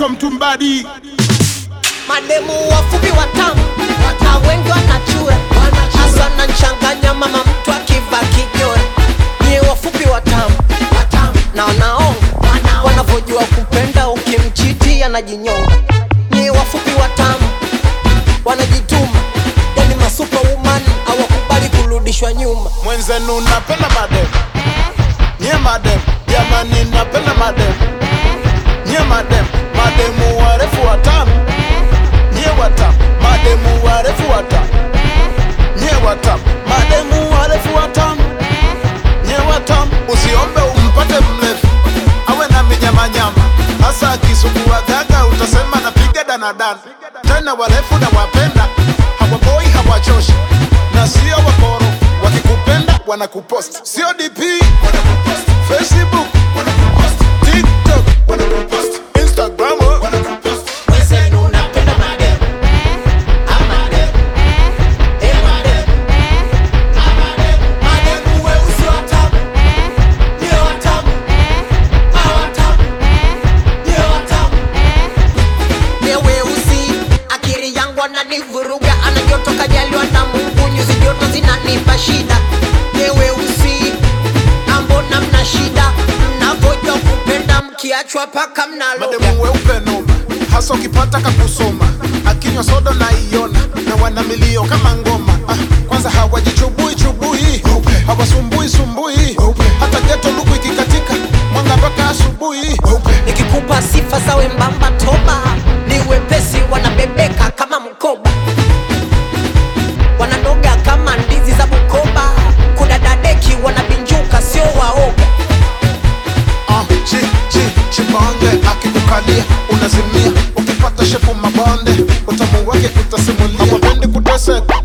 Mtumbadi. Mademu wafupi watamu, wengi wanachura, hasa na nchanganya mama mtu akiva kijora. Nye wafupi watamu, na wanaonga, wanavojua kupenda ukimchiti anajinyonga. Nye wafupi watamu, wanajituma, yani masuperwoman hawakubali kurudishwa nyuma. Mwenzenu napenda madem, nye madem, jamani napenda madem, nye madem, mademu warefu watamu, nye watamu, mademu warefu watamu, nye watamu, mademu warefu watamu, nye watamu. Usiombe umpate mlefu awe na minyamanyama, hasa akisugua gaga utasema napiga danadana. Tena warefu na wapenda, hawaboi hawachoshi, na sio wakoro, wakikupenda wanakupost. Sio DP wanakupost, Facebook wanakupost, TikTok wanakupost, Instagram wanakupost. Mwenzenu napenda madem, amadem, emadem, amadem. Mademu weusi watamu, nye watamu, awatamu, nye watamu. Nye weusi, akili yangu ananivuruga, anajoto kajaliwa na Mungu, nyuzi joto zinanipa shida. Nye weusi, ambona mna shida, mnavojua kupenda mkiachwa paka mnaloga. Mademu weupe noma, hasa ukipata kakusoma, akinywa soda na iona, na wana milio kama ngoma. Kwanza hawajichubui chubui, hawasumbui sumbui, hata geto luku ikikatika mwanga mpaka asubuhi. Nikikupa sifa za wembamba toba, ni wepesi wanabebeka kama mkoba, wananoga kama ndizi za Bukoba, kudadadeki wanabinjuka sio waoga. Chibonge akikukalia unazimia, ukipata shepu mabonde utamu wake utasimulia. Hawapendi kuteseka,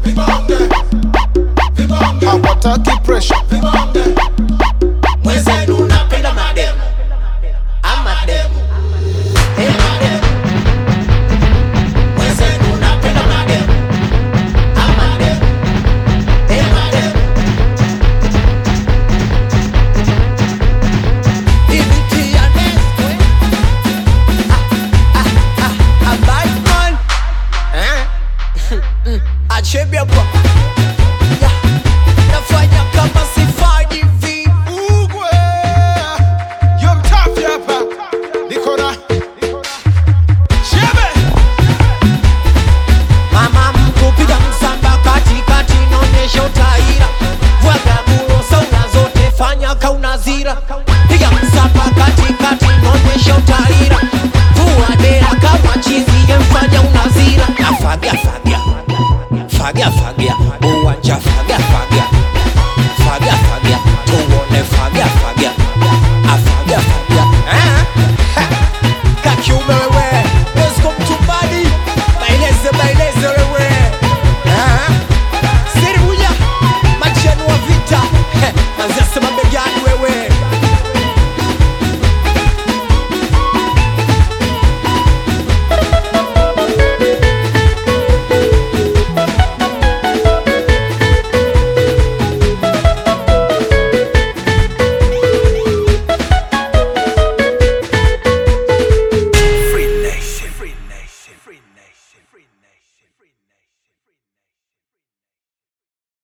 hawataki pressure. Mwenzenu napenda mademu, amademu, emademu. Mwenzenu napenda mademu, amademu, emademu. Ibiti ya Nestle, a bad man, achebe bwa, nafanya kama sifanyi vipi. Ugwe yo mtafi hapa nikona chebe. Mama mkupiga msamba katikati, naonyesha utaira. Vwaga gulo sauna zote, fanya kaunazira.